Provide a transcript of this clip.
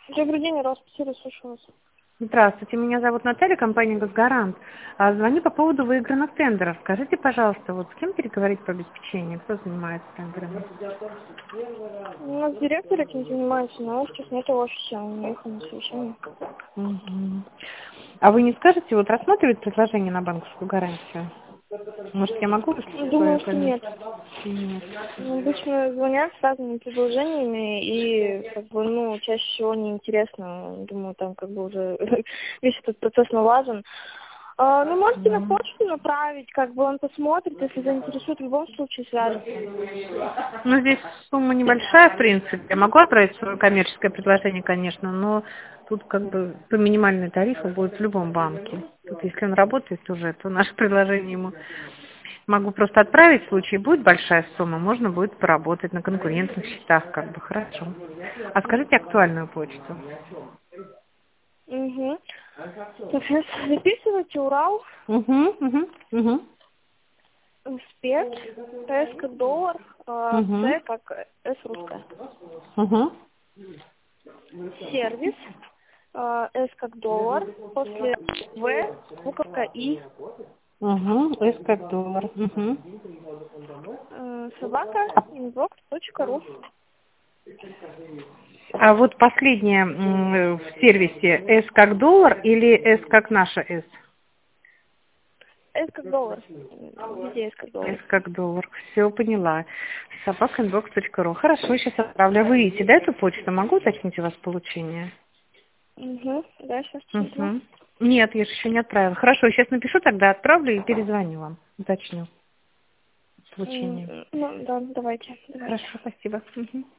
Добрый день, Роспециаль, слушаю вас. Здравствуйте, меня зовут Наталья, компания «Газгарант». Звоню по поводу выигранных тендеров. Скажите, пожалуйста, вот с кем переговорить по обеспечению? Кто занимается тендерами? У нас директор этим занимается, но сейчас нет в офисе, он уехал на совещание. Мгм. А вы не скажете, вот рассматривать предложение на банковскую гарантию? Может, я могу выслушать Думаю, свою что комиссию? нет. Нет. Обычно звонят с разными предложениями, и чаще всего неинтересно. Думаю, там уже весь этот процесс налажен. Можете на Мгм. почту направить, он посмотрит, если заинтересует, в любом случае свяжется. Ну, здесь сумма небольшая, в принципе. Я могу отправить свое коммерческое предложение, конечно, но тут по минимальной тарифу будет в любом банке. Тут, если он работает уже, то наше предложение ему могу просто отправить, в случае будет большая сумма, можно будет поработать на конкурентных счетах, хорошо. А скажите актуальную почту. Угу. Соответственно, записывайте Урал, Угу, угу, угу, спец, С как доллар, угу, С как С русская. угу, Сервис, С как доллар, после В, буковка И, угу, С как доллар. Угу. собака, inbox.ru. А вот последнее в сервисе S как доллар или S как наша S? С как доллар. Везде С как S доллар. как доллар. Все поняла. Собакаinbox.ru. Хорошо, сейчас отправлю. Вы видите, да, эту почту? Могу уточнить у вас получение? Угу. Да, сейчас посмотрю. Угу. Нет, я же еще не отправила. Хорошо, сейчас напишу, тогда отправлю и перезвоню вам. Уточню получение. Ну, да, давайте. Хорошо, спасибо. Мгм.